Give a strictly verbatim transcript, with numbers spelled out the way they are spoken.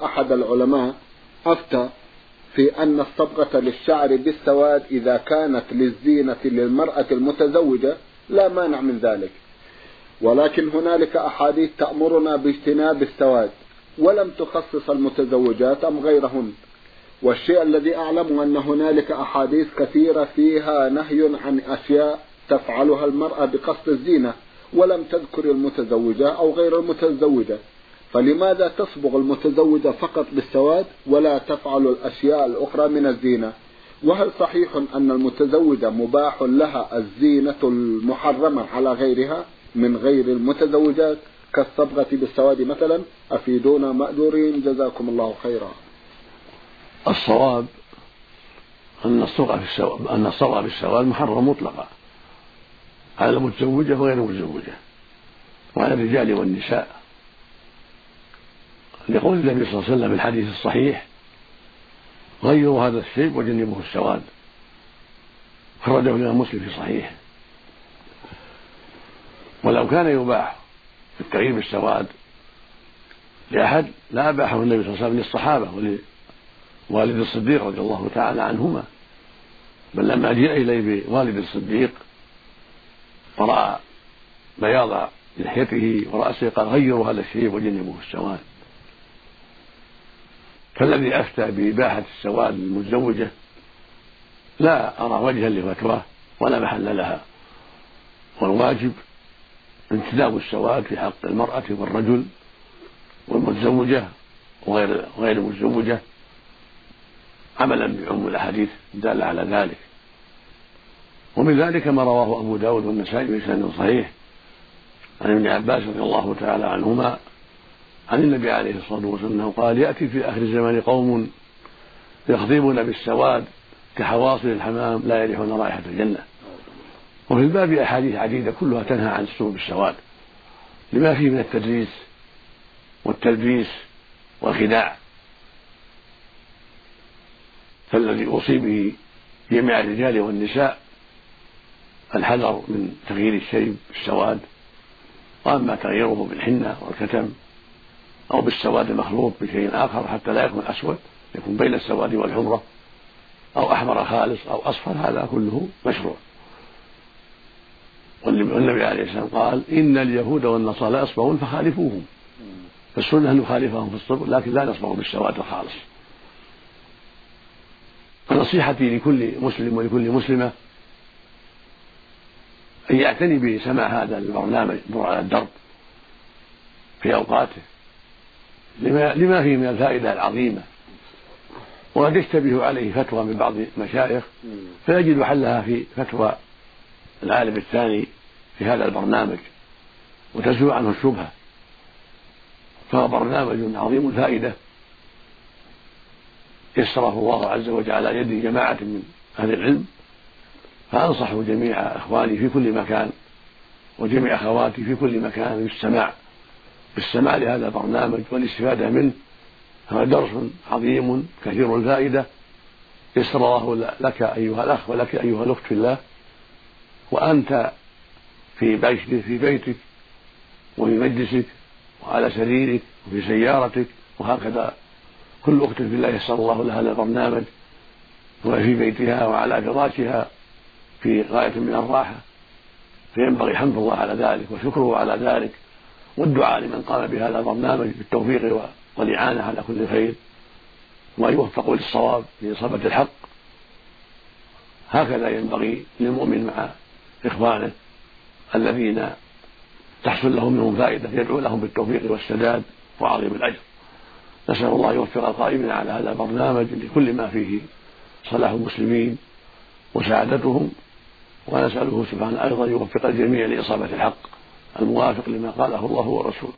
أحد العلماء أفتى في أن الصبغة للشعر بالسواد إذا كانت للزينة للمرأة المتزوجة لا مانع من ذلك، ولكن هنالك أحاديث تأمرنا باجتناب السواد ولم تخصص المتزوجات أم غيرهن. والشيء الذي أعلم أن هنالك أحاديث كثيرة فيها نهي عن أشياء تفعلها المرأة بقصد الزينة ولم تذكر المتزوجة أو غير المتزوجة، فلماذا تصبغ المتزوجة فقط بالسواد ولا تفعل الأشياء الأخرى من الزينة؟ وهل صحيح أن المتزوجة مباح لها الزينة المحرمة على غيرها من غير المتزوجات كالصبغة بالسواد مثلا؟ أفيدونا مأجورين جزاكم الله خيرا. الصواب أن الصبغة في السواد أن الصبغة بالسواد محرم مطلقا على المتزوجة وغير المتزوجة وعلى الرجال والنساء، لقول النبي صلى الله عليه وسلم في الحديث الصحيح: غيروا هذا الشيب وجنبوه السواد، خرجه الإمام مسلم في صحيح. ولو كان يباح في التغيير بالسواد لأحد لا أباحه النبي صلى الله عليه وسلم للصحابة ووالد الصديق رضي الله تعالى عنهما، بل لما جاء إليه بوالد الصديق فرأى بياض لحيته ورأسه قال: غيروا هذا الشيب وجنبوه السواد. فالذي أفتى بإباحة السواد للمتزوجة لا أرى وجها لفتواه ولا محل لها، والواجب انتداب السواد في حق المرأة والرجل والمتزوجة وغير غير المتزوجة، عملا بعموم الأحاديث الدالة على ذلك. ومن ذلك ما رواه أبو داود والنسائي بإسناد صحيح عن ابن عباس رضي الله تعالى عنهما عن النبي عليه الصلاة والسلام قال: يأتي في آخر الزمان قوم يخضبون بالسواد كحواصل الحمام لا يريحون رائحة الجنة. وفي الباب أحاديث عديدة كلها تنهى عن السوء بالسواد لما فيه من التدليس والتلبيس والخداع، فالذي أوصي به جميع الرجال والنساء الحذر من تغيير الشيب بالسواد، وأما تغييره بالحنة والكتم أو بالسواد المخلوط بشيء آخر حتى لا يكون أسود، يكون بين السواد والحمرة، أو أحمر خالص أو أصفر، هذا كله مشروع. والنبي عليه السلام قال: إن اليهود والنصارى يصبغون فخالفوهم، فالسنة أن نخالفهم في الصبغ لكن لا نصبغ بالسواد الخالص. ونصيحتي لكل مسلم ولكل مسلمة أن يعتني بسماع هذا البرنامج نور على الدرب في أوقاته لما, لما فيه من الفائدة العظيمة، وقد يشتبه عليه فتوى من بعض المشايخ فيجد حلها في فتوى العالم الثاني في هذا البرنامج وتزول عنه الشبهة. فهو برنامج عظيم الفائدة يسره الله عز وجل على يد جماعة من أهل العلم، فأنصح جميع إخواني في كل مكان وجميع أخواتي في كل مكان بالسماع بالسماع لهذا البرنامج والاستفادة منه. هذا درس عظيم كثير الفائدة يسر الله لك أيها الأخ ولك أيها الأخت في الله، وأنت في بيتك في بيتك وفي مجلسك وعلى سريرك وفي سيارتك، وهكذا كل أخت في الله يسر الله لها هذا البرنامج وفي بيتها وعلى فراشها في غاية من الراحة، فينبغي حمد الله على ذلك وشكره على ذلك والدعاء لمن قام بهذا البرنامج بالتوفيق والإعانة على كل خير وأن يوفقوا للصواب لإصابة الحق. هكذا ينبغي للمؤمن مع إخوانه الذين تحصل لهم منهم فائدة يدعو لهم بالتوفيق والسداد وعظيم الأجر. نسأل الله يوفق القائمين على هذا البرنامج لكل ما فيه صلاح المسلمين وسعادتهم، ونسأله سبحانه أيضا يوفق الجميع لإصابة الحق الموافق لما قاله الله ورسوله.